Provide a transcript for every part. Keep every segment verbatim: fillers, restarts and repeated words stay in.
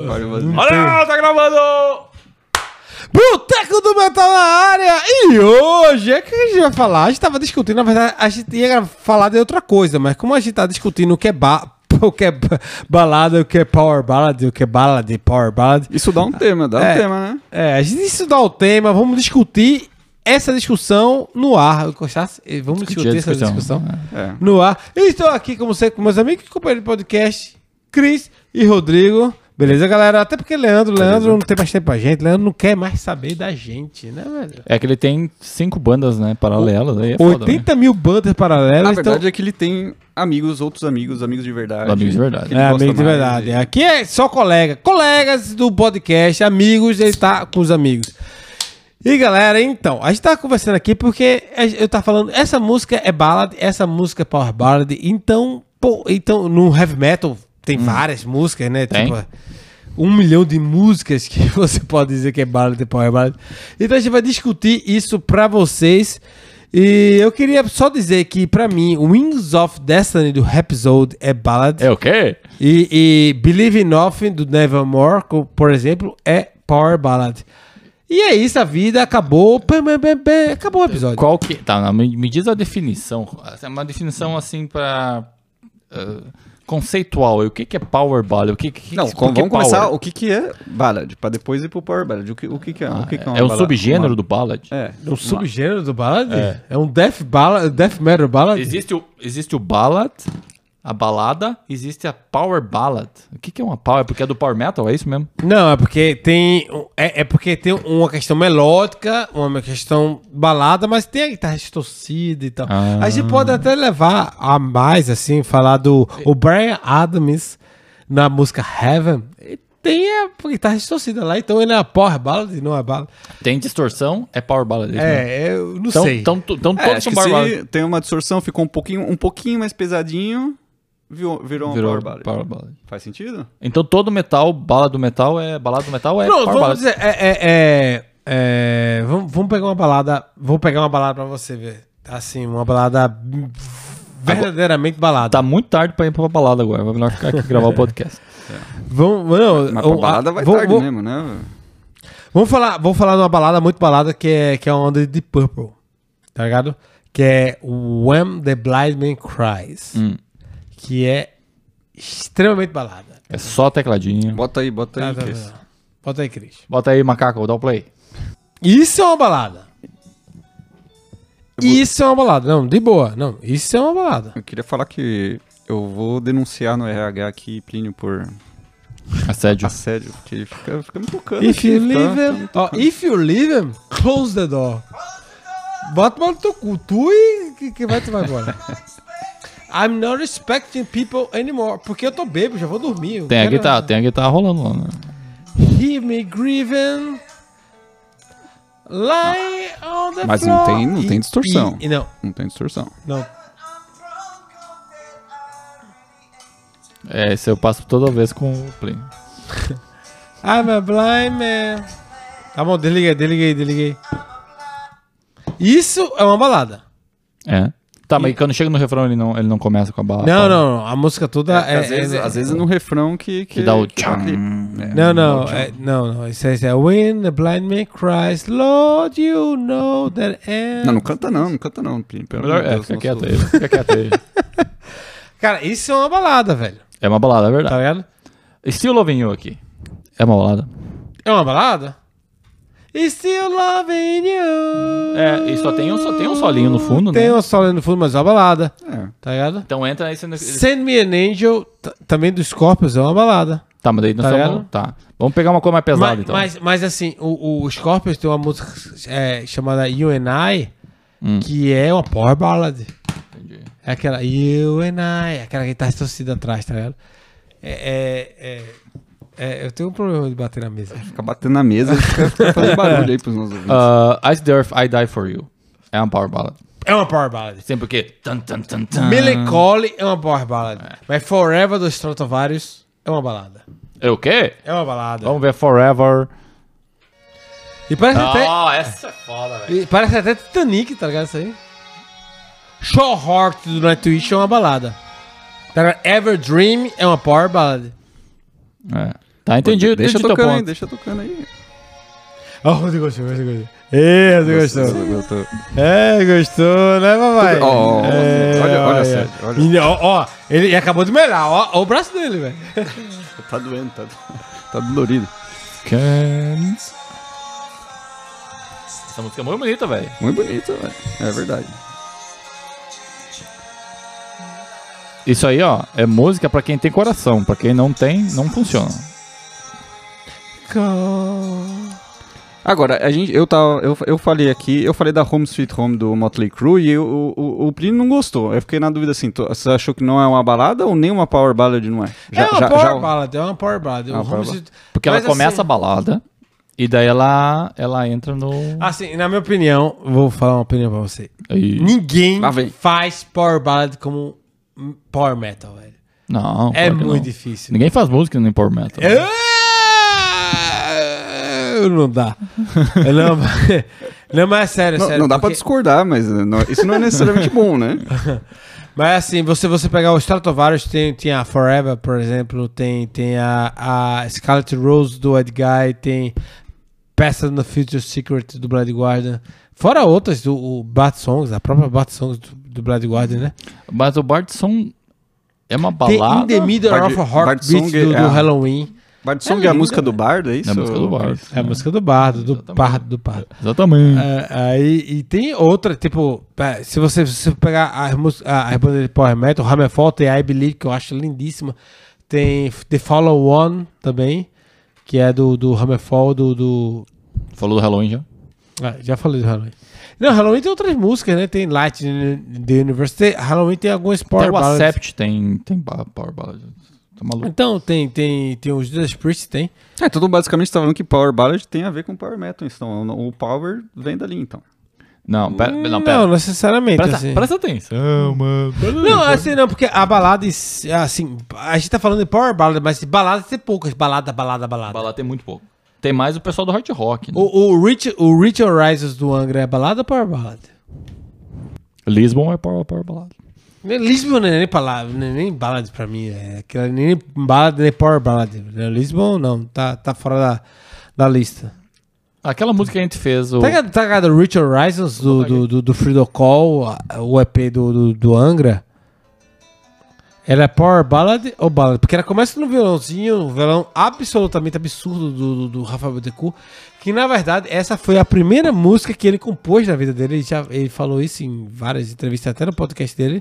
Olha, vazio. Olha, tá gravando! Boteco do Metal na área! E hoje, é que a gente vai falar? A gente tava discutindo, na verdade, a gente ia falar de outra coisa, mas como a gente tá discutindo o que é, ba o que é balada, o que é power ballad, o que é ballad e power ballad... Isso dá um tema, dá é, um tema, né? É, a gente isso dá o tema, vamos discutir essa discussão no ar. Gostasse? Vamos discutir, discutir essa discussão, discussão é. no ar. Eu estou aqui, como sempre, com meus amigos e companheiros de podcast, Cris e Rodrigo. Beleza, galera? Até porque Leandro, Leandro Beleza. não tem mais tempo pra gente. Leandro não quer mais saber da gente, né, velho? É que ele tem cinco bandas, né, paralelas. Aí é oitenta foda, mil bandas paralelas. A verdade então... é que ele tem amigos, outros amigos, amigos de verdade. Amigos de verdade. É, amigos de verdade. E... Aqui é só colega. Colegas do podcast, amigos, ele tá com os amigos. E galera, então, a gente tá conversando aqui porque eu tava falando, essa música é ballad, essa música é power ballad, então, pô, então no heavy metal tem hum. várias músicas, né? Tem? Tipo, um milhão de músicas que você pode dizer que é ballad e power ballad. Então a gente vai discutir isso pra vocês. E eu queria só dizer que pra mim, Wings of Destiny do Rhapsody é ballad. É o quê? E, e Believe in Nothing do Nevermore, por exemplo, é power ballad. E é isso, a vida acabou. Acabou o episódio. Qual que. Tá, me, me diz a definição. Uma definição assim pra. Uh, conceitual. O que, que é power ballad? O que, que, Não, que vamos que é começar. O que, que é ballad? Pra depois ir pro power ballad. O que, o que, que é? Ah, o que, que é, uma é um ballad? subgênero uma... do ballad? É. É um subgênero do ballad? É, é um death, ballad, death metal ballad? Existe o, existe o ballad, a balada, existe a power ballad. O que, que é uma power? É porque é do power metal, é isso mesmo? Não, é porque tem é, é porque tem uma questão melódica, uma questão balada, mas tem a guitarra distorcida e tal. Ah. A gente pode até levar a mais, assim, falar do o Bryan Adams na música Heaven. Tem a guitarra distorcida lá, então ele é a power ballad e não é ballad. Tem distorção, é power ballad. É, é eu não então, sei. Então, então é, todos acho são que power se ballad. Tem uma distorção, ficou um pouquinho, um pouquinho mais pesadinho, virou, virou uma virou power ballad. power ballad. Faz sentido? Então todo metal, bala do metal é balada do metal é Pronto, power vamos ballad. dizer, é, é, é, é, vamos, vamos pegar uma balada, vou pegar uma balada pra você ver. Assim, uma balada verdadeiramente balada. Tá muito tarde pra ir pra balada agora, vai melhor ficar aqui e gravar o podcast. É. Vamos, não, mas pra balada vai vou, tarde vou, mesmo, né? Vamos falar, vamos falar de uma balada muito balada que é, que é uma onda de Deep Purple, tá ligado? Que é When the Blind Man Cries, hum. que é extremamente balada. É só tecladinho. Bota aí, bota aí, tá, tá, Cris. tá. Bota aí, Cris. Bota aí, macaco, vou dar o play. Isso é uma balada. Vou... Isso é uma balada. Não, de boa. Não, isso é uma balada. Eu queria falar que eu vou denunciar no R H aqui, Plínio, por assédio. Assédio, porque ele fica, fica me tocando. If aqui, you tá? leave him, Tá oh, if you leave him, close the door. Bota mal no teu cu, tu e que, que vai, tu vai embora. I'm not respecting people anymore. Porque eu tô bêbado, já vou dormir. Tem a guitarra, tem a guitarra rolando lá, né? Hear me grieving, lie on the Mas floor. não tem, não tem distorção. E, e, não, não tem distorção. não. É, esse eu passo toda vez com o play. I'm a blind man. Tá bom, desliguei, desliguei, desliguei. Isso é uma balada. É. Tá, mas quando chega no refrão ele não, ele não começa com a balada. Não, não, não. A música toda é... É, às, é, vezes, é, às vezes é no refrão que... Que, que dá o que tcham. é, Não, não, dá o é, não, não. Isso é, isso é When the blind man cries, Lord, you know that end. Não, não canta não, não canta não. Pelo Melhor, amor de é, Deus, fica nosso- quieto aí, fica quieto aí. Cara, isso é uma balada, velho. É uma balada, é Tá verdade. ligado? Still Loving You aqui. É uma balada? É uma balada? Still loving you. É, e só tem um, só tem um solinho no fundo, Tem né? um solinho no fundo, mas é uma balada. É. Tá ligado? Então entra aí sendo... Send Me an Angel, t- também do Scorpions, é uma balada. Tá, mas daí nós Tá estamos... ligado? Tá. Vamos pegar uma coisa mais pesada, mas, então. mas, mas assim, o, o Scorpions tem uma música é, chamada You and I, Hum. que é uma power ballad. Entendi. É aquela You and I, aquela guitarra distorcida atrás, tá ligado? É, é, é, é, eu tenho um problema de bater na mesa. Fica batendo na mesa e fica, fica fazendo barulho aí pros nossos ouvintes. Uh, Ice the Earth, I Die For You. É uma power ballad. É uma power ballad. Sempre porque... Tan, tan, tan, tan. Melancholy é uma power ballad. Mas Forever do Stratovarius é uma balada. É o quê? É uma balada. Vamos ver Forever. E parece até... Ah, essa é foda, velho. E parece até Titanic, tá ligado isso aí? Show Heart do Nightwish é uma balada. Tá ligado? Ever Dream é uma power ballad. É. Tá, entendi. Deixa entendi teu tocando aí, ponto. deixa tocando aí. Ó, oh, você gostou, você gostou. Ê, você gostou. Você gostou. É, gostou, né, papai? Ó, ó, É, olha, olha, olha. Sérgio, olha. Menino, Ó, ó, ele acabou de melhorar, ó, ó o braço dele, velho. Tá doendo, tá, tá dolorido. Cans. Essa música é muito bonita, velho. Muito bonito, velho. É verdade. Isso aí, ó, é música pra quem tem coração. Pra quem não tem, não funciona. Agora, a gente, eu, tava, eu, eu falei aqui, eu falei da Home Sweet Home do Motley Crue e eu, o, o, o Plínio não gostou. Eu fiquei na dúvida assim, tu, você achou que não é uma balada ou nem uma power ballad não é? é uma power ballad, é uma power ballad. É uma O power Home ballad. Sweet- Porque ela Mas, começa assim- a balada e daí ela, ela entra no... Assim, na minha opinião, vou falar uma opinião pra você. Aí. Ninguém Lá vem. faz power ballad como power metal, velho. Não, É claro que muito não. difícil. Ninguém faz música no Power Metal. É, Não dá. Não, mas- não, mas é sério, Não, sério. não dá pra porque- discordar, mas não- isso não é necessariamente bom, né? Mas assim, você, você pegar o Stratovarius, tem, tem a Forever, por exemplo, tem, tem a, a Scarlet Rose do Ed Guy, tem Past and the Future Secret do Blood Guardian, fora outras do o Bat Songs, a própria Bat Songs do, do Blood Guardian, né? Mas o Bardson é uma Tem balada. In the Middle Bard- of a Heartbeat Bardsong do, do é a- Halloween. Bard Song É é, a linda, música do velho. bardo, é isso? É a música do bardo. É a música do Bardo, do Exatamente. Bardo, do Bardo. Exatamente. É, aí, e tem outra, tipo, é, se você, se você pegar a, música- a, a banda de Power Metal, Hammerfall, tem I Believe, que eu acho lindíssima. Tem The Fallen One também, que é do, do Hammerfall, do, do... Falou do Halloween já? Ah, já falei do Halloween. Não, Halloween tem outras músicas, né? Tem Light in the Universe. Tem, Halloween tem algumas Power Tem o Ballads. Accept, tem, tem ba- Power Ballad. Tá maluco. Então, tem, tem, tem os Judas Priest, tem. É, tudo basicamente tá falando que Power Ballad tem a ver com Power Metal, então o Power vem dali, então. Não, pera, não, Não, pera. necessariamente, Presta, assim. presta atenção, mano. Não, assim, não, porque a balada, assim, a gente tá falando de Power Ballad, mas balada tem poucas. Balada, balada, balada. Balada tem muito pouco. Tem mais o pessoal do hard rock, né? O, o, Rich, o Rich Horizons do Angra é balada ou Power Ballad? Lisbon é Power, power Ballad. Lisbon não é nem palavra, nem, nem ballad pra mim. É aquela nem ballad nem Power Ballad. Lisbon não, tá, tá fora da, da lista. Aquela música que a gente fez, o... Tá ligado, tá ligado o Rich Horizons do, do, do, do Freedom Call, a- o E P do, do, do Angra? Ela é Power Ballad ou Ballad? Porque ela começa no violãozinho, um violão absolutamente absurdo do, do, do Rafael Bittencourt, que na verdade essa foi a primeira música que ele compôs na vida dele. Ele, já, ele falou isso em várias entrevistas, até no podcast dele.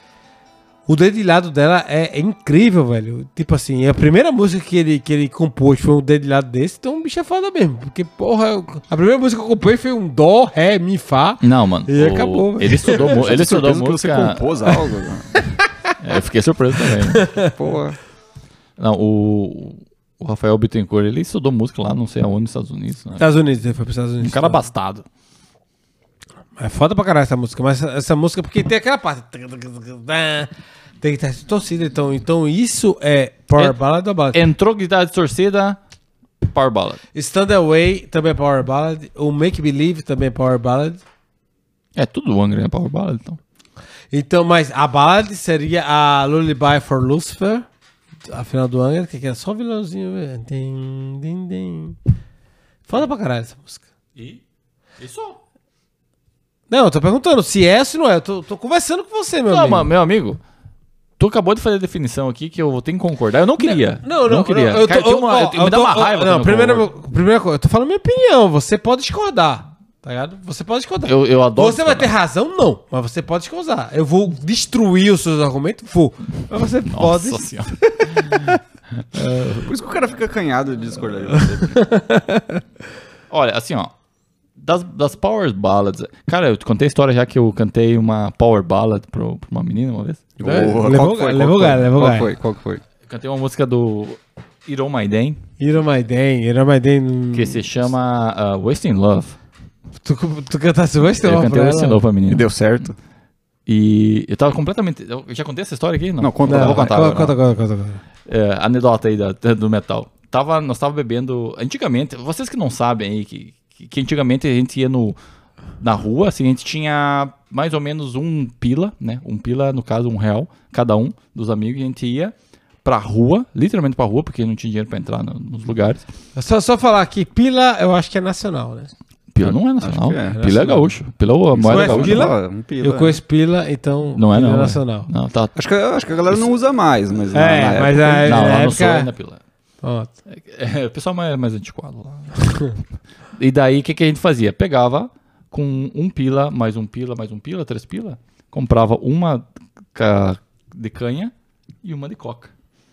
O dedilhado dela é, é incrível, velho. Tipo assim, a primeira música que ele, que ele compôs foi um dedilhado desse, então o bicho é foda mesmo. Porque, porra, eu- a primeira música que eu compôs foi um Dó, Ré, Mi, Fá. Não, mano. E o- acabou, velho. Ele estudou, mu- ele Tô estudou surpreso que você música... compôs algo. né? É, eu fiquei surpreso também. Pô, Não, o, o Rafael Bittencourt, ele estudou música lá, não sei aonde, nos Estados Unidos. Né? Estados Unidos, ele foi pros Estados Um Unidos. cara abastado. É foda pra caralho essa música, mas essa, essa música, porque tem aquela parte. Tem que ter torcida, então, então isso é Power É- Ballad ou Ballad? Entrou guitarra distorcida, Power Ballad. Stand Away também é Power Ballad. O Make Believe também é Power Ballad. É tudo o Angra é Power Ballad, então. Então, mas a ballad seria a Lullaby for Lucifer, a final do Angra, que é só vilãozinho. velho. Din, din, din. Foda pra caralho essa música. E? E só? Não, eu tô perguntando se é ou se não é. Eu tô, tô conversando com você, meu Não, amigo. mano, meu amigo, tu acabou de fazer a definição aqui que eu vou ter que concordar. Eu não queria. Não, não, queria. não, eu tô, Cara, tem uma- ó, eu- eu me dá tô- uma raiva. Não, quando eu primeira, concordo. primeira coisa, eu tô falando minha opinião. Você pode discordar, tá ligado? Você pode discordar. Eu, eu adoro. Você vai ter razão? Não. Mas você pode discordar. Eu vou destruir os seus argumentos? Vou. Mas você pode. Nossa senhora. por isso que o cara fica acanhado de discordar de você. Olha, assim, ó. Das, das Power Ballads. Cara, eu te contei a história já que eu cantei uma Power Ballad pro, pra uma menina uma vez. Porra, levou qual que foi? levou Qual que galho, foi? levou Qual galho. foi? Qual que foi? Eu cantei uma música do Iron Maiden, Iron Maiden, Iron Maiden. que se chama uh, Wasting Love. Tu, tu cantasse o West Eu cantei Wasting Love pra menina. E deu certo? E eu tava completamente. Eu já contei essa história aqui? Não, Não, conta eu Não, vou contar. conta, agora, conta, não. conta, conta, conta. É, anedota aí da, do metal. Tava, nós tava bebendo. Antigamente, vocês que não sabem aí, que, que, que antigamente a gente ia no, na rua, assim, a gente tinha mais ou menos um pila, né? Um pila, no caso, um real, cada um dos amigos, e a gente ia pra rua, literalmente pra rua, porque não tinha dinheiro pra entrar no, nos lugares. Só, só falar aqui, Pila eu acho que é nacional, né? Pila não é nacional. é. Pila é gaúcho. Pila é a moeda conhece gaúcha. Pila? Um pila, Eu conheço Pila, então Não é Pila não. é. nacional. Não, tá. Acho que, acho que a galera não usa mais, mas... É, na, na mas época, a- Não, na lá no época- sul ainda Pila. Pronto. É, o pessoal mais, mais antiquado lá. E daí, o que, que a gente fazia? Pegava com um pila, mais um pila, mais um pila, três pila, comprava uma ca- de canha e uma de coca.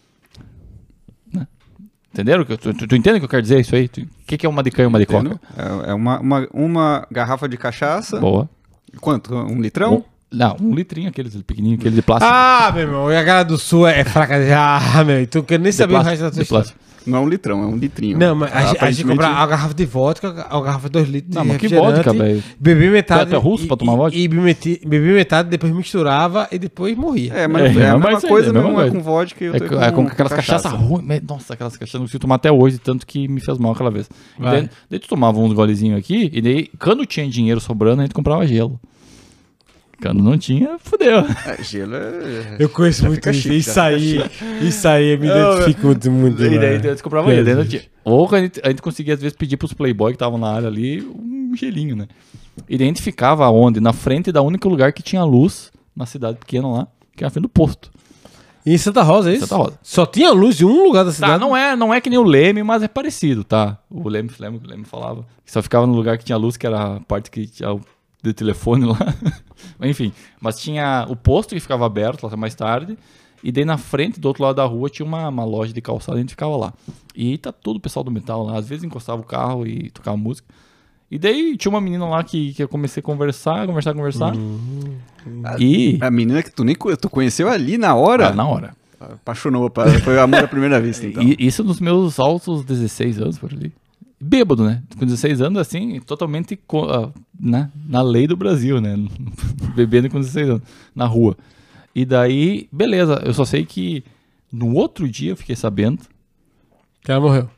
Né? Entenderam? Tu, tu, tu entende o que eu quero dizer isso aí? Tu- O que, que é uma de canha e uma de entendeu? coca? É, é uma, uma, uma garrafa de cachaça. Boa. Quanto? Um litrão? Um, não, um litrinho, aqueles pequenininhos, aquele de plástico. Ah, meu irmão, e a galera do sul é fraca. de- Ah, meu, tu quer nem de saber o plástico, resto da tua de história. plástico. Não é um litrão, é um litrinho. Não, mas a, gente- a gente Aparentemente- compra uma garrafa de vodka, uma garrafa de dois litros Não, de mas que refrigerante, vodka, velho? bebi metade. Tu é russo e, pra tomar e- vodka? E, bebi meti- bebi metade, depois misturava e depois morria. É, mas É, é, a mas mesma isso aí, coisa, é a mesma não é coisa. com vodka. Eu É, tô com- é com aquelas cachaça ruins. mas, Nossa, aquelas cachaças eu não consigo tomar até hoje, tanto que me fez mal aquela vez. E Vai. daí, daí tu tomava uns golezinhos aqui, e daí, quando tinha dinheiro sobrando, a gente comprava gelo. Quando não tinha, fudeu. É, gelo é... Eu conheço Já muito fica isso. chique, Isso já aí, isso aí eu me Não, identifico muito. muito E daí demais. a gente comprava gelo. daí não tinha. Ou a gente, a gente conseguia, às vezes, pedir pros playboy que estavam na área ali um gelinho, né? E daí a gente ficava onde? Na frente da única lugar que tinha luz na cidade pequena lá, que era na frente do posto. E em Santa Rosa, é isso? Santa Rosa. Só tinha luz de um lugar da cidade? Tá, não é, não é que nem o Leme, mas é parecido, tá? O Leme, lembra que o Leme falava que só ficava no lugar que tinha luz, que era a parte que tinha o de telefone lá. Enfim, mas tinha o posto que ficava aberto lá até mais tarde, e daí na frente, do outro lado da rua, tinha uma, uma loja de calçado e a gente ficava lá. E tá todo o pessoal do metal lá, às vezes encostava o carro e tocava música. E daí tinha uma menina lá que, que eu comecei a conversar, conversar, conversar. E... A menina que tu nem conhe- tu conheceu ali na hora, Ah, na hora. apaixonou, pá, foi amor à primeira vista, então. E isso nos meus altos dezesseis anos, por ali. Bêbado, né? Com dezesseis anos, assim, totalmente co- ah, né? na lei do Brasil, né? Bebendo com dezesseis anos, na rua. E daí, beleza, eu só sei que no outro dia eu fiquei sabendo. Que ela morreu.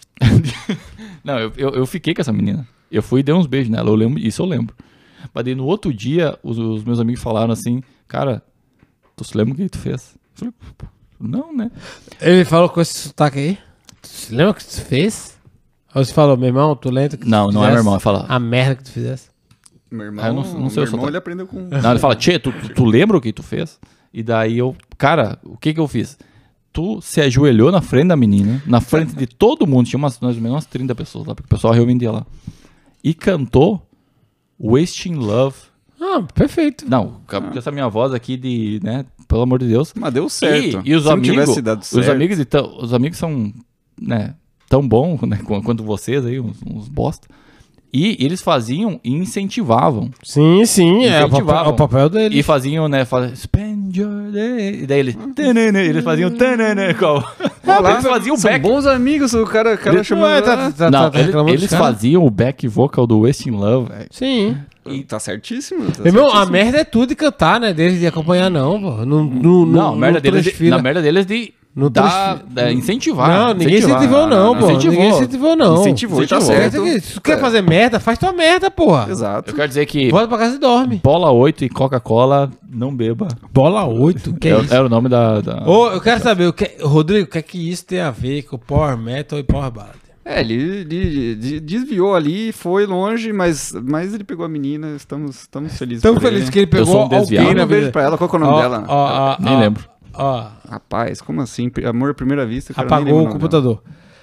Não, eu, eu, eu fiquei com essa menina. Eu fui e dei uns beijos nela, eu lembro, isso eu lembro. Mas daí no outro dia, os, os meus amigos falaram assim, cara, tu se lembra o que tu fez? Eu falei, pô, não, né? Ele falou com esse sotaque aí. Tu se lembra o que tu fez? Ou você falou, meu irmão, tu lembra que tu Não, não é fizesse meu irmão, ele fala. A merda que tu fizesse. Meu irmão, Ah, eu não- não sei meu o sotaque. irmão ele aprendeu com... Não, ele fala, tchê, tu, tu, tu lembra o que tu fez? E daí eu, cara, o que que eu fiz? Tu se ajoelhou na frente da menina, na frente de todo mundo, tinha umas, mais ou menos umas trinta pessoas lá, porque o pessoal realmente ia lá. E cantou Wasting Love. Ah, perfeito. Não, com essa minha voz aqui de, né, pelo amor de Deus. Mas deu certo. E, e os Se não amigos, tivesse dado os certo... amigos, e tão- os amigos são, né, tão bons, né, qu- quanto vocês aí, uns, uns bosta. E eles faziam e incentivavam. Sim, sim, é o papel, Incentivavam. é o papel dele. E faziam, né, fala, spend your day. E daí eles, tanana, eles faziam tanana, qual? Eles faziam o São back. bons amigos, o cara, o cara Eles- chamou... Ué, tá, tá, Não, tá eles, reclamando eles dos caras? faziam o back vocal do Wasting Love, velho. Sim. E tá certíssimo. Tá Meu irmão, a certíssimo. merda é tudo de cantar, né? Deles de acompanhar, não, pô. Não, não, Não, a merda deles, de, transfira. na merda deles de Não dar, transfira. da- incentivar. Não, ninguém incentivar. incentivou, não, não, pô. incentivou. Ninguém incentivou, não. Incentivou e tá Incentivou. certo. Se tu quer fazer merda, faz tua merda, porra. Exato. Eu quero dizer que Volta pra casa e dorme. bola oito e Coca-Cola, não beba. Bola oito, que é Era, isso? era o nome da... da... Ô, eu quero saber, o que, Rodrigo, o que é que isso tem a ver com Power Metal e Power Ballad? É, ele, ele de- desviou ali, foi longe, mas, mas ele pegou a menina, estamos, estamos felizes Tão por feliz ele. que ele pegou sou um desviado. alguém Manda na um beijo vida. pra ela, qual que é o nome Ó, dela? ó, ó, Nem ó, lembro. Ó, Rapaz, como assim? Amor à primeira vista, cara, nem apagou lembro o nome computador.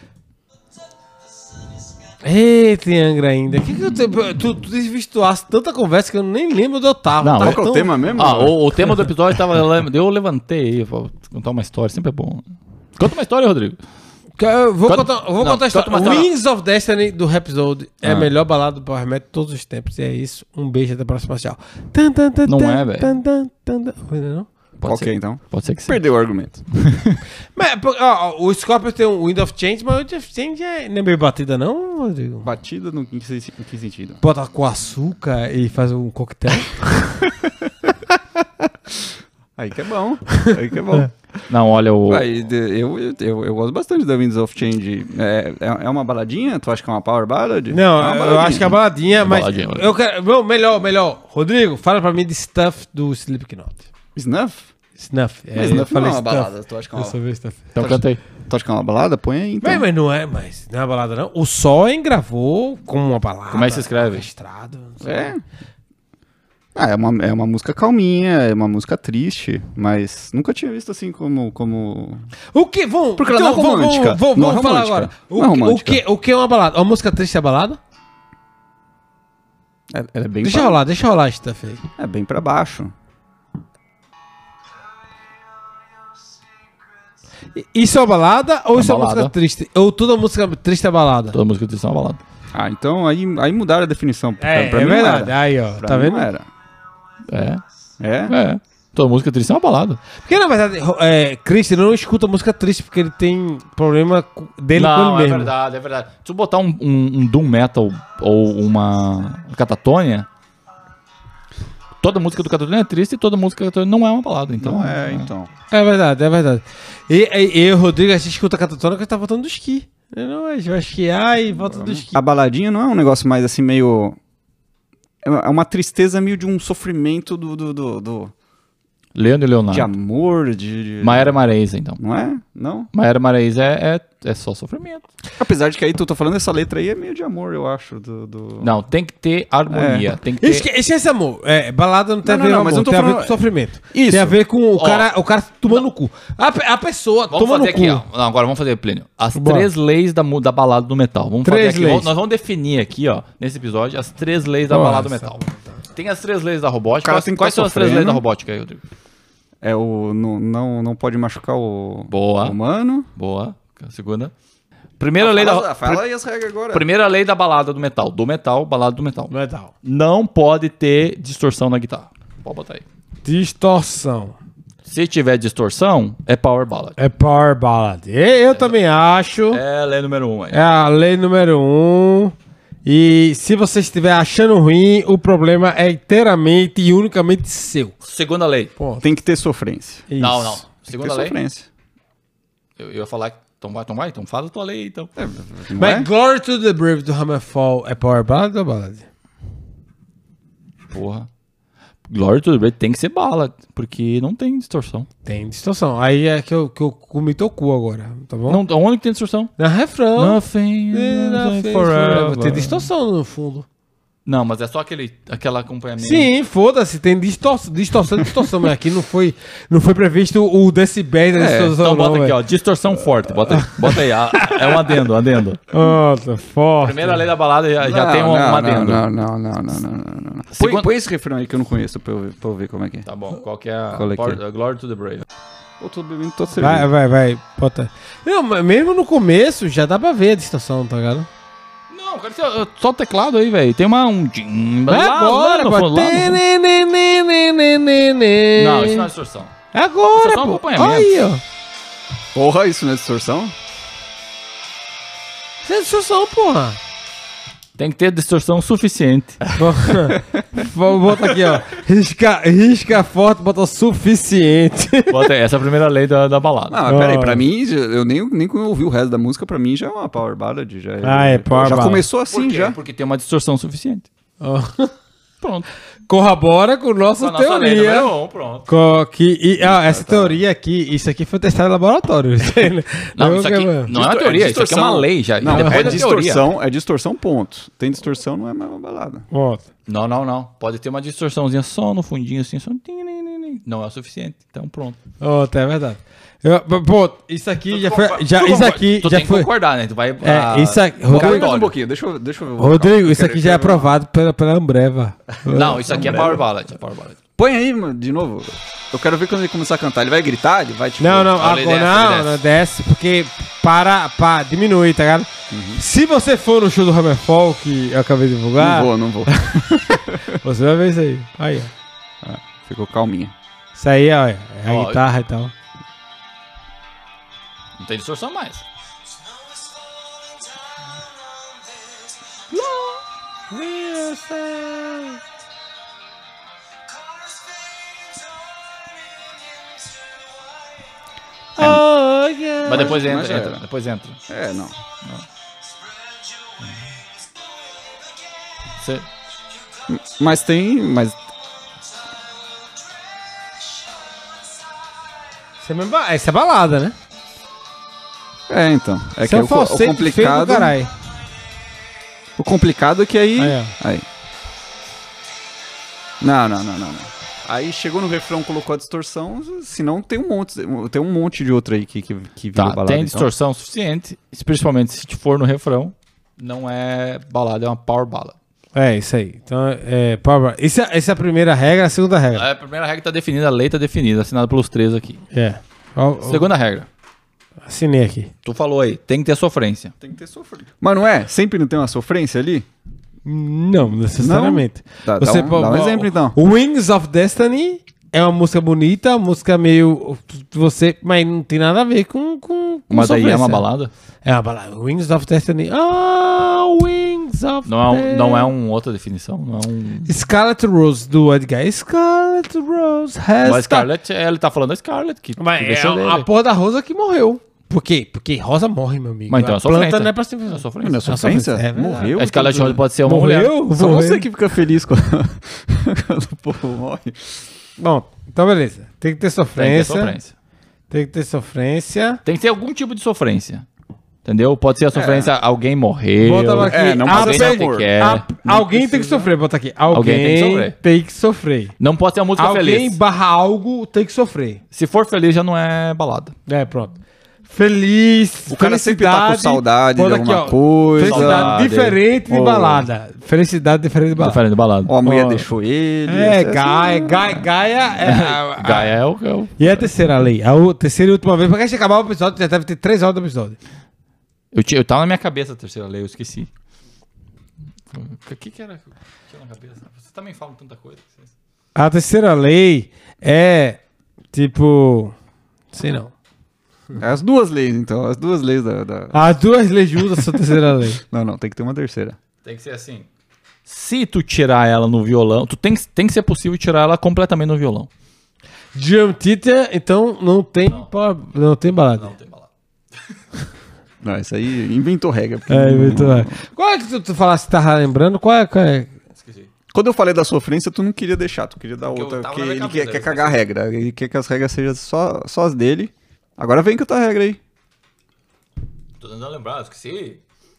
Eita, Angra ainda. Que que eu te, tu, tu desvistuasse tanta conversa que eu nem lembro onde eu tava. Não, Tava dela. Qual que é o tão- tema mesmo? Ah, o, o tema do episódio tava... Eu levantei aí, vou contar uma história, sempre é bom. Conta uma história, Rodrigo. Que eu vou Conta- contar, eu vou não, contar a história. conta uma história. Wings of Destiny do Rhapsody é a Ah. melhor balada do Power Metal de todos os tempos. E é isso. Um beijo até a próxima. Tchau. Tan, tan, tan, Não tan, é, velho. tan, tan, tan, tan. Não é, não? Qual ser. que é, então? Pode ser que sim. Perdeu o argumento. Mas, pô, ó, ó, o Scorpion tem um Wind of Change, mas o Wind of Change é, não é meio batida, não, Rodrigo? Batida no que, em que sentido? Bota com açúcar e faz um coquetel. Aí que é bom. Aí que é bom. Não, olha, o... Aí, de- eu, eu, eu, eu gosto bastante da Winds of Change. É, é, é uma baladinha? Tu acha que é uma power ballad? Não, é uma eu baladinha. acho que é a baladinha, mas Baladinha, eu quero, bom, melhor, melhor. Rodrigo, fala pra mim de Stuff do Slipknot. Snuff? Snuff. É, Mas eu Snuff não é uma Snuff. balada. Tu acha que é Eu uma, só vi Snuff. Então canta aí. tu acha que é uma balada? Põe aí, então. Mas, mas não é, mas não é uma balada, não. O Soen gravou como uma balada. Como é que se escreve? Orquestrado, não sei. É. Ah, é uma, é uma música calminha, é uma música triste, mas nunca tinha visto assim como... como... O que? Vamos, Porque ela não é vamos- romântica. Vamos, Não é vamos falar romântica. agora. O, Não é que- o, romântica. que, o que é uma balada? Uma música triste é balada? É, ela é bem Deixa pra, rolar, deixa rolar esse Stuff aí. É bem pra baixo. I- Isso é uma balada ou É isso é uma balada. música triste? Ou toda música triste é balada? Toda música triste é uma balada. Ah, então aí, aí mudaram a definição. É, pra é mim não verdade. era. Aí, ó. Pra Tá mim vendo? não era. É. É? É. Toda música triste é uma balada. Porque, na verdade, é, Chris ele não escuta música triste porque ele tem problema co- dele com Não, ele é mesmo. verdade, é verdade. Se tu botar um, um, um Doom Metal ou uma catatônia, toda música do catatônia é triste e toda música do catatônia não é uma balada. Então, Não é, então. É verdade, é verdade. E, e, e o Rodrigo, a gente escuta catatônia que ele tá voltando do esqui. Ele não, a gente vai esquiar e volta do esqui. A baladinha não é um negócio mais assim meio... É uma tristeza meio de um sofrimento do... do, do, do- Leandro e de Leonardo. amor, de... de- Maera Mareza, então. Não é? Não? Maera Mareza é, é, é só sofrimento. Apesar de que aí tu tá falando essa letra aí é meio de amor, eu acho. Do, do... Não, tem que ter harmonia. Tem que ter... Esque, esquece amor. É, balada não tem Não, a ver não, com não, mas amor, eu tô tem a ver falando- com sofrimento. Isso. Tem a ver com o Ó. cara, o cara tomando no cu. A, pe- a pessoa Vamos toma fazer no aqui, cu. ó. Não, agora vamos fazer, Plínio. As Bora. três leis da, mu- da balada do metal. Vamos Três fazer aqui. leis. Vamos- nós vamos definir aqui, ó, nesse episódio, as três leis da Nossa. balada do metal. Tem as três leis da robótica. O cara Quais, tem que quais tá são as três sofrendo. leis da robótica aí, Rodrigo? É o... Não, não, não pode machucar o... Boa. o humano. Boa. A segunda. Primeira lei da. Fala, fala aí as regras agora. Primeira lei da balada do metal. Do metal, balada do metal. Metal. Não pode ter distorção na guitarra. Pode botar aí. Distorção. Se tiver distorção, é power ballad. É power ballad. E eu também acho. É a lei número um aí. É a lei número um. E se você estiver achando ruim, o problema é inteiramente e unicamente seu. Segunda lei. Ponto. Tem que ter sofrência. Isso. Não, não. Tem que Segunda ter lei. sofrência. Eu, eu ia falar que. Então vai, então vai. Então faz a tua lei, então. Não Mas é? Glory to the Brave do Hammerfall é power ballad ou ballad? Porra. Glory to the Brave tem que ser ballad, porque não tem distorção. Tem distorção. Aí é que eu, que eu comi teu cu agora, tá bom? Não, onde que tem distorção? Na refrão. Nothing, Nothing forever. Tem distorção no fundo. Não, mas é só aquele, aquele acompanhamento. Sim, foda-se, tem distorção, distorção, distorção, mas aqui não foi, não foi previsto o decibéis da É, distorção. Então bota não, aqui, velho. ó, distorção forte. Bota aí. Bota aí. ah, É um adendo, um adendo. Nossa, forte. Primeira lei da balada já, já Não, tem um, não, um não, adendo. Não, não, não, não, não, não, não. Põe, Segunda- põe esse refrão aí que eu não conheço pra eu, ver- pra eu ver como é que é. Tá bom, qual que é a, Qual é que é? Power- a Glory to the Brave? Eu tô bebendo toda Vai, cerveja. vai, vai, bota. Não, mas mesmo no começo já dá pra ver a distorção, tá ligado? Não, cara, só- só o teclado aí, velho. Tem uma, um... din- É lá- agora, lá no pô. fundo, lá no fundo. Não, Não, isso não é distorção. É agora, Isso é só um pô. acompanhamento. Aí, ó. Porra, isso não é distorção? Isso é distorção, porra. Tem que ter distorção suficiente. Vamos botar aqui, ó. Risca, risca forte, bota o suficiente. Bota aí, essa é a primeira lei da, da balada. Não, mas peraí, Ah. pra mim, já- eu nem, nem quando eu ouvi o resto da música, pra mim já é uma power ballad. Já, Ah, é power já ballad. começou Por assim, quê? já. Porque tem uma distorção suficiente. Ó. Pronto. Corrobora com nossa A nossa lei teoria. número um, pronto. Co- que, e, ah, essa teoria aqui, isso aqui foi testado em laboratório. Não, Eu isso que- aqui não é uma Distor- teoria, isso aqui é uma distorção. lei já. Não, Depois é da teoria. distorção, é distorção, ponto. Tem distorção, não é mais uma balada. Pronto. Não, não, não. Pode ter uma distorçãozinha só no fundinho, assim, só... Não é o suficiente. Então, pronto. Pronto, é verdade. Eu- pô, isso aqui já foi. Já, Tu isso concorda- aqui tu já tem que foi. concordar, né? Tu vai... É, isso aqui- Rodrigo, Rodrigo- mais um pouquinho, deixa eu, deixa eu ver o vocal. Rodrigo, Eu isso quero- aqui já é quero ver. aprovado pela, pela Ambreva. Não, isso aqui é Power Ballad. É Power Ballad. Põe aí, mano, de novo. Eu quero ver quando ele começar a cantar. Ele vai gritar? Ele vai, tipo... Não, não, Olha, agora ele desce, não, ele não desce, porque para, para, diminui, tá ligado? Se você for no show do Hammerfall, que eu acabei de divulgar, Não vou, não vou. você vai ver isso aí. Aí, ó. Ficou calminha. Isso aí, ó, é a Ó, guitarra e tal. Não tem distorção mais. Oh, yeah. Mas depois mas entra, já entra. era. Depois entra. É, não. Você... Mas tem... Mas... Isso é, mesmo, ba- isso é balada, né? É, então. É Isso que é é um o, co- o falsete feio do complicado. caralho. O complicado é que aí. Aí, Aí. Não, não, não, não, não. Aí chegou no refrão, colocou a distorção, senão tem um monte, tem um monte de outra aí que, que, que vira Tá, balada. tem então. distorção suficiente, principalmente se for no refrão, não é balada, é uma power ballad. É, isso aí. Então, é, power... Isso é, essa é a primeira regra, a segunda regra. A primeira regra tá definida, a lei tá definida, assinada pelos três aqui. É. Ó, ó, Segunda regra, assinei aqui. tu falou aí, tem que ter sofrência. Tem que ter sofrido. Mas não é? Sempre não tem uma sofrência ali? Não, necessariamente. Dá, dá um- dá um exemplo, então. Wings of Destiny é uma música bonita, uma música meio... Você, mas não tem nada a ver com, com, com Mas daí é sofrência. uma balada? É uma balada. Wings of Destiny. Ah, Wings of Não é, um, Destiny. não é uma outra definição, não é um... Scarlet Rose do Edgar. Scarlet Rose has... Mas Scarlett, ele tá falando da Scarlett, que, Mas que é deixou a, a dele. porra da Rosa que morreu. Por quê? Porque Rosa morre, meu amigo. Mas então a é sofrência. planta não é pra se... É sofrência. Não é sofrência? É verdade. Morreu? A Scarlett Johansson pode ser uma mulher. Morreu? Só Morreu. você que fica feliz quando, quando o povo morre. Bom, então beleza. Tem que ter Tem que ter sofrência. sofrência. Tem que ter sofrência. Tem que ter algum tipo de sofrência. Entendeu? Pode ser a sofrência, alguém morreu. Bota aqui. É, não a pode ser pe- amor. a- Não alguém tem que precisa. sofrer. Bota aqui. Alguém, Alguém tem que sofrer. tem que sofrer. Não pode ser uma música Alguém feliz. barra algo tem que sofrer. Se for feliz, já não é balada. É, pronto. Feliz. O cara sempre tá com felicidade, saudade de bota alguma ó, coisa. Felicidade Saudade. diferente de Oh. balada. Felicidade diferente de balada. Diferente de balada. Ou a mulher Ó. deixou ele. É, essa- Gaia, Gaia, Gaia é a, a- Gaia é o... É o... E a terceira lei? A o- terceira e última vez, porque a gente acabar o episódio, já deve ter três horas do episódio. Eu, tinha- eu tava na minha cabeça a terceira lei, eu esqueci. O que que era que tinha na cabeça? Você também fala tanta coisa. A terceira lei é tipo. Sei não. As duas leis, então. As duas leis da. da- As duas leis juntas são a terceira lei. Não, não, tem que ter uma terceira. Tem que ser assim. Se tu tirar ela no violão, tu tem, que- tem que ser possível tirar ela completamente no violão. Drum Theater, então não tem, power- não tem balada. Não tem balada. Não, isso aí inventou regra. porque É, não- muito bem. Qual é que tu, tu falasse que tava lembrando? Qual é? Qual é? Esqueci. Quando eu falei da sofrência, tu não queria deixar, tu queria dar Porque eu outra. tava Porque na minha ele cabeça, quer, quer eu cagar a regra. Ele quer que as regras sejam só, só as dele. Agora vem com outra regra aí. Tô tentando lembrar, eu esqueci.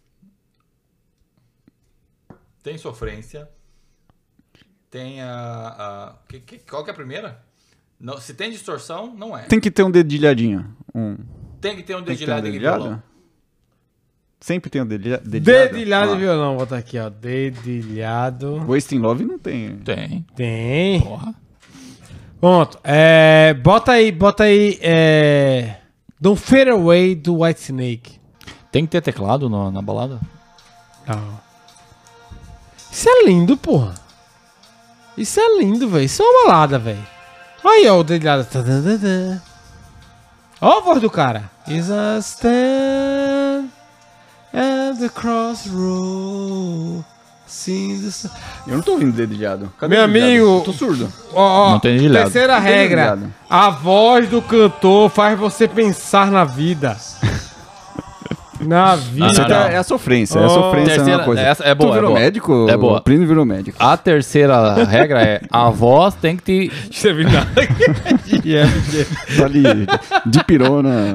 Tem sofrência. Tem a... a que, que, qual que é a primeira? Não, se tem distorção, não é. Tem, Tem que ter um dedilhadinho. Um, que ter um tem que ter um dedilhado em dedilhado? violão. Sempre tem um dedilha, dedilhado. Dedilhado Ah, de violão, vou botar aqui, ó. Dedilhado. Wasting Love não tem. Tem. Tem. Porra. Pronto. É, bota aí, bota aí. É, Don't Fade Away do White Snake. Tem que ter teclado no- na balada? Não. Isso é lindo, porra. Isso é lindo, velho. Isso é uma balada, velho. Aí, ó, o dedilhado. Tadadadã. Ó a voz do cara. Is a stand at the crossroad. Sim, the... Eu não tô ouvindo dedilhado. Cadê Meu o dedilhado? amigo- Eu tô surdo. Ó, ó, Não tem dedilhado. terceira Não tem regra. dedilhado. A voz do cantor faz você pensar na vida. Na vida. Isso não, é- não. é a sofrência. É a Oh. sofrência é Terceira- uma coisa. essa é boa, Tu é virou boa. médico? É boa. O Plínio virou médico. A terceira regra é a voz tem que te... Você viu nada que é. Tá ali, de pirona.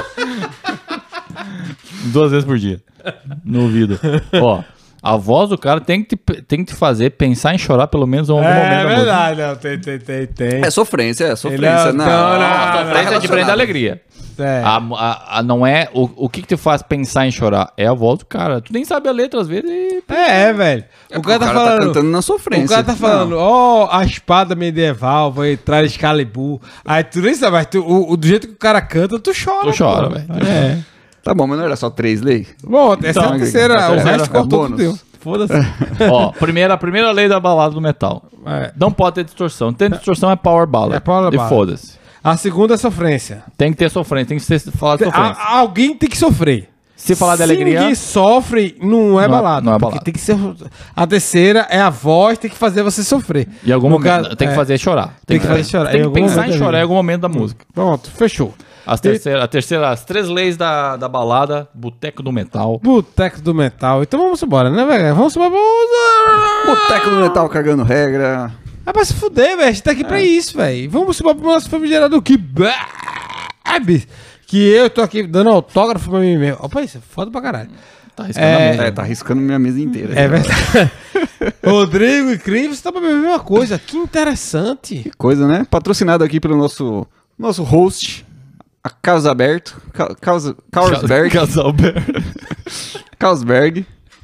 Duas vezes por dia. No ouvido. Ó, a voz do cara tem que, te, tem que te fazer pensar em chorar pelo menos em algum momento É da música. verdade, não, tem, tem, tem, tem. É sofrência, é sofrência. Não, Não, não, não, A não, sofrência tá te prende a alegria. É. A, a, a- não é o, o que, que te faz pensar em chorar? É a voz do cara. Tu nem sabe a letra às vezes e... É, é, velho. O, O cara, cara tá falando. cantando na sofrência. O cara tá falando, ó, a espada medieval vai entrar Excalibur. Aí tu nem sabe, mas tu, o, o- do jeito que o cara canta, tu chora. Tu chora, pô. velho. É. Tá bom, mas não era só três leis? Bom, essa é a Então, terceira. a O terceira resto é cortou bônus. tudo. Foda-se. Ó, primeira, a primeira lei da balada do metal. É. Não pode ter distorção. Tem distorção é power ballad. É power E ballad. foda-se. A segunda é sofrência. Tem que ter sofrência. Tem que ser, falar de sofrência. A- alguém tem que sofrer. Se falar de Se alegria... ninguém sofre, não é Não é- balada. não é porque balada. tem que ser. A terceira é a voz, tem que fazer você sofrer. Em algum No momento, caso- tem que é. fazer chorar. Tem que fazer chorar. Tem Em que algum pensar momento em da chorar vida. em algum momento da música. Pronto, fechou. As terceira, a terceira, as três leis da, da balada, Boteco do Metal. Boteco do Metal. Então vamos embora, né, velho? Vamos embora. Vamos... Boteco do metal cagando regra. É pra se fuder, velho. A gente tá aqui pra isso, velho. Vamos embora pro nosso famigerado que. Abs, que eu tô aqui dando autógrafo pra mim mesmo. Opa, isso é foda pra caralho. Tá arriscando É. a mesa. É, tá arriscando minha mesa inteira. É verdade. Rodrigo e Cris, você tá pra ver a mesma coisa. Que interessante. Que coisa, né? Patrocinado aqui pelo nosso, nosso host, a Carlos Alberto. Ca- Carlos- Carlsberg. Casalberto. Carlsberg.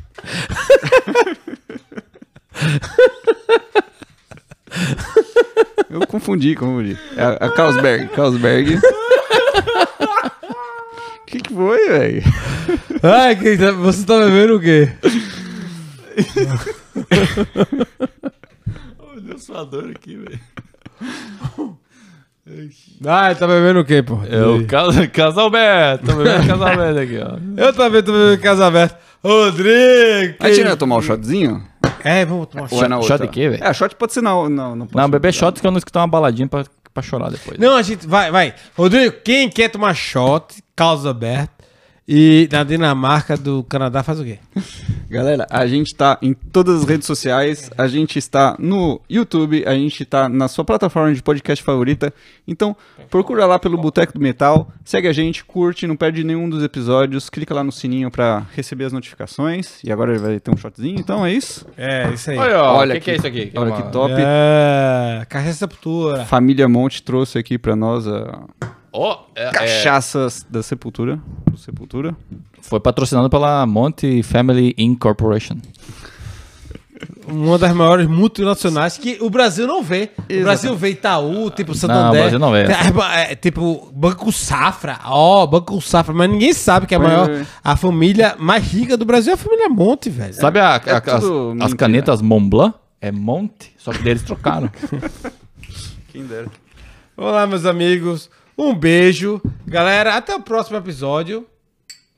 Eu confundi, confundi. É a, a Carlsberg. Carlsberg. O que, que foi, velho? Ai, Cris, você tá bebendo o quê? Olha o suador aqui, velho. Ai, tá bebendo o quê, pô? É o Cas- Casalberto. Tô bebendo Casalberto aqui, ó. Eu também tô bebendo casa aberta. Rodrigo! A gente não ia tomar um shotzinho? É, vamos tomar um Ou é na Shot outra? de quê, velho? É, shot pode ser na... Não, não, pode Não, ser. beber shots que eu não escutar uma baladinha pra, pra chorar depois. Não, a gente vai, vai. Rodrigo, quem quer tomar shot, causa aberta, e na Dinamarca do Canadá faz o quê? Galera, a gente tá em todas as redes sociais, a gente está no YouTube, a gente tá na sua plataforma de podcast favorita. Então, procura lá pelo Boteco do Metal, segue a gente, curte, não perde nenhum dos episódios, clica lá no sininho pra receber as notificações. E agora vai ter um shotzinho, então é isso. É, isso aí. Olha, ó, Olha o que, que é aqui. isso aqui? Que é Olha uma- que top. É, Cachaça Sepultura. Família Monte trouxe aqui pra nós a Ó, é- é- cachaças da Sepultura. do Sepultura. foi patrocinado pela Monte Family Incorporation. Uma das maiores multinacionais que o Brasil não vê. O Brasil vê Itaú, tipo Santander. o Brasil não vê. É, é, tipo Banco Safra. Ó, Banco Safra. Mas ninguém sabe que a Foi, maior, foi. a família mais rica do Brasil é a família Monte, velho. Sabe a- É a- tudo as, mentira. as canetas Montblanc? É Monte, só que deles trocaram. Quem dera. Olá, meus amigos. Um beijo. Galera, até o próximo episódio.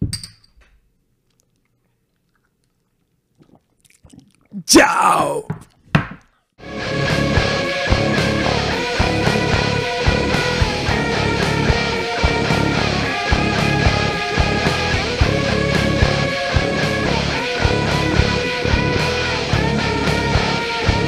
Tchau!